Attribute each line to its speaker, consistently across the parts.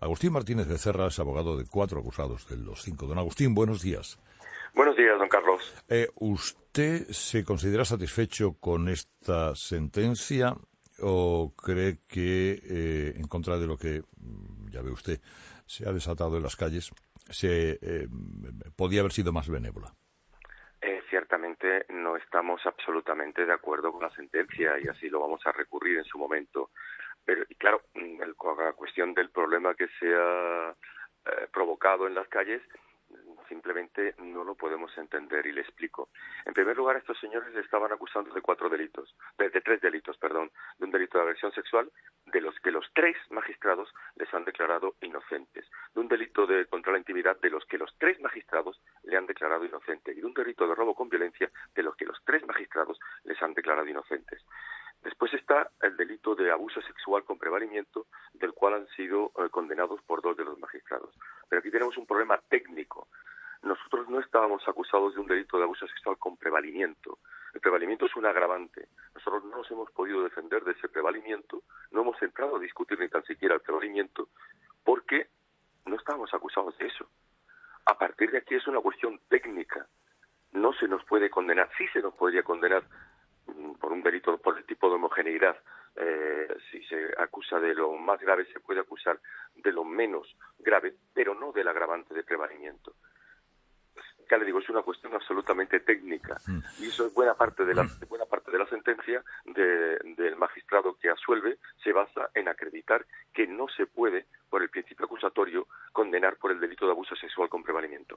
Speaker 1: Agustín Martínez Becerra es abogado de 4 acusados de los 5. Don Agustín, buenos días.
Speaker 2: Buenos días, don Carlos.
Speaker 1: ¿Usted se considera satisfecho con esta sentencia o cree que, en contra de lo que, ya ve usted, se ha desatado en las calles, podía haber sido más benévola?
Speaker 2: Ciertamente no estamos absolutamente de acuerdo con la sentencia y así lo vamos a recurrir en su momento. Pero, y claro, la cuestión del problema que se ha provocado en las calles, simplemente no lo podemos entender y le explico. En primer lugar, estos señores le estaban acusando de 3 delitos, de un delito de agresión sexual, de los que los 3 magistrados les han declarado inocentes, de un delito contra la intimidad, de los que los 3 magistrados le han declarado inocente, y de un delito de robo con violencia, de los que los 3 magistrados les han declarado inocentes. Después está el delito de abuso sexual con prevalimiento, del cual han sido condenados por 2 de los magistrados. Pero aquí tenemos un problema técnico. Nosotros no estábamos acusados de un delito de abuso sexual con prevalimiento. El prevalimiento es un agravante. Nosotros no nos hemos podido defender de ese prevalimiento, no hemos entrado a discutir ni tan siquiera el prevalimiento, porque no estábamos acusados de eso. A partir de aquí es una cuestión técnica. No se nos puede condenar, sí se nos podría condenar por un delito por el tipo de homogeneidad. Si se acusa de lo más grave, se puede acusar de lo menos grave, pero no del agravante de prevalimiento. Ya le digo, es una cuestión absolutamente técnica y eso es buena parte de la sentencia del magistrado que absuelve se basa en acreditar que no se puede, por el principio acusatorio, condenar por el delito de abuso sexual con prevalimiento.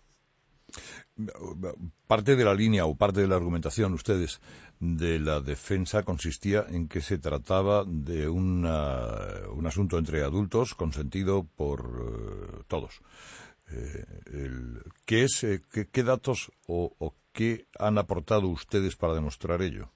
Speaker 1: Parte de la línea o parte de la argumentación, ustedes, de la defensa consistía en que se trataba de un asunto entre adultos consentido por todos. ¿Qué datos o qué han aportado ustedes para demostrar ello?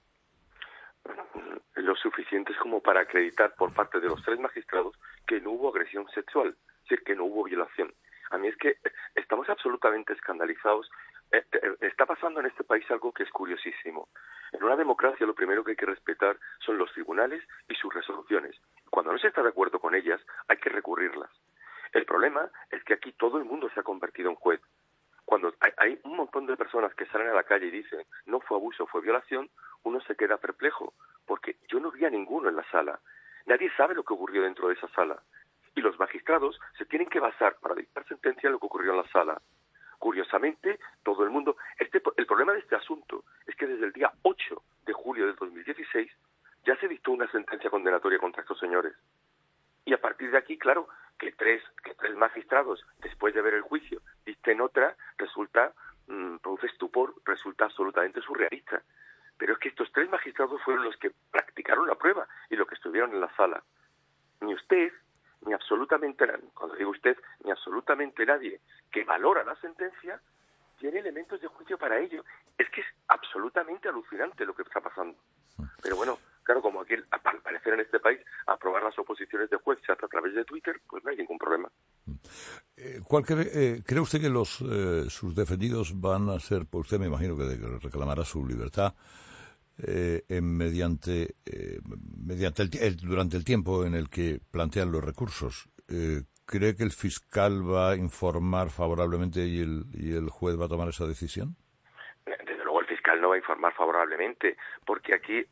Speaker 2: Lo suficientes como para acreditar por parte de los 3 magistrados que no hubo agresión sexual, es decir, que no hubo violación. A mí es que estamos absolutamente escandalizados. Está pasando en este país algo que es curiosísimo. En una democracia lo primero que hay que respetar son los tribunales y sus resoluciones. Cuando no se está de acuerdo con ellas, hay que recurrirlas. El problema es que aquí todo el mundo se ha convertido en juez. Cuando hay un montón de personas que salen a la calle y dicen no fue abuso, fue violación, uno se queda perplejo, porque yo no vi a ninguno en la sala. Nadie sabe lo que ocurrió dentro de esa sala. Y los magistrados se tienen que basar para dictar sentencia en lo que ocurrió en la sala. Curiosamente, todo el mundo... El problema de este asunto es que desde el día 8 de julio del 2016 ya se dictó una sentencia condenatoria contra estos señores. Y a partir de aquí, claro, que tres magistrados, después de ver el juicio, dicten otra, produce estupor, resulta absolutamente surrealista. Pero es que estos 3 magistrados fueron los que practicaron la prueba y los que estuvieron en la sala. Ni usted, ni absolutamente nadie, cuando digo usted, ni absolutamente nadie que valora la sentencia, tiene elementos de juicio para ello. Es que es absolutamente alucinante lo que está pasando. Pero bueno, claro, como aquí, al parecer en este país, aprobar las oposiciones de juez se hace a través de Twitter, pues no hay ningún problema.
Speaker 1: ¿Cree usted que sus defendidos van a ser, por usted me imagino que reclamará su libertad, durante el tiempo en el que plantean los recursos? ¿Cree que el fiscal va a informar favorablemente y el juez va a tomar esa decisión?
Speaker 2: Desde luego el fiscal no va a informar favorablemente, porque aquí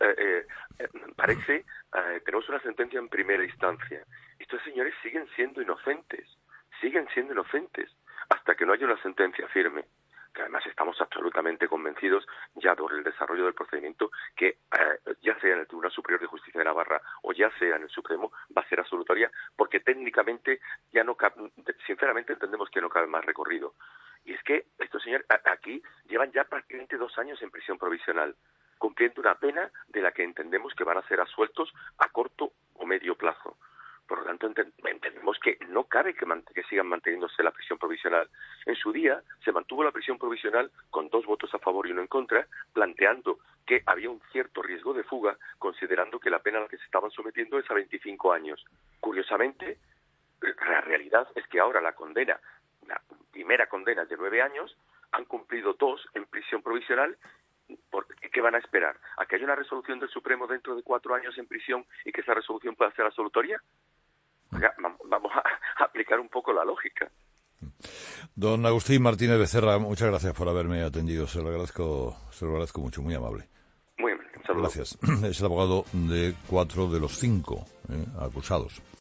Speaker 2: tenemos una sentencia en primera instancia. Estos señores siguen siendo inocentes, hasta que no haya una sentencia firme. Que además estamos absolutamente convencidos ya por el desarrollo del procedimiento que ya sea en el Tribunal Superior de Justicia de Navarra o ya sea en el Supremo, va a ser absolutoria, porque técnicamente ya no cabe, sinceramente entendemos que no cabe más recorrido. Y es que estos señores aquí llevan ya prácticamente 2 años en prisión provisional, cumpliendo una pena de la que entendemos que van a ser absueltos a corto o medio plazo. Por lo tanto, entendemos que no cabe que sigan manteniéndose la prisión provisional. En su día se mantuvo la prisión provisional con 2 votos a favor y 1 en contra, planteando que había un cierto riesgo de fuga, considerando que la pena a la que se estaban sometiendo es a 25 años. Curiosamente, la realidad es que ahora la primera condena es de 9 años, han cumplido 2 en prisión provisional. ¿Qué van a esperar? ¿A que haya una resolución del Supremo dentro de 4 años en prisión y que esa resolución pueda ser absolutoria? Vamos a aplicar un poco la lógica.
Speaker 1: Don Agustín Martínez Becerra, muchas gracias por haberme atendido. Se lo agradezco mucho, muy amable.
Speaker 2: Muy bien, un saludo.
Speaker 1: Gracias. Es el abogado de 4 de los 5 acusados.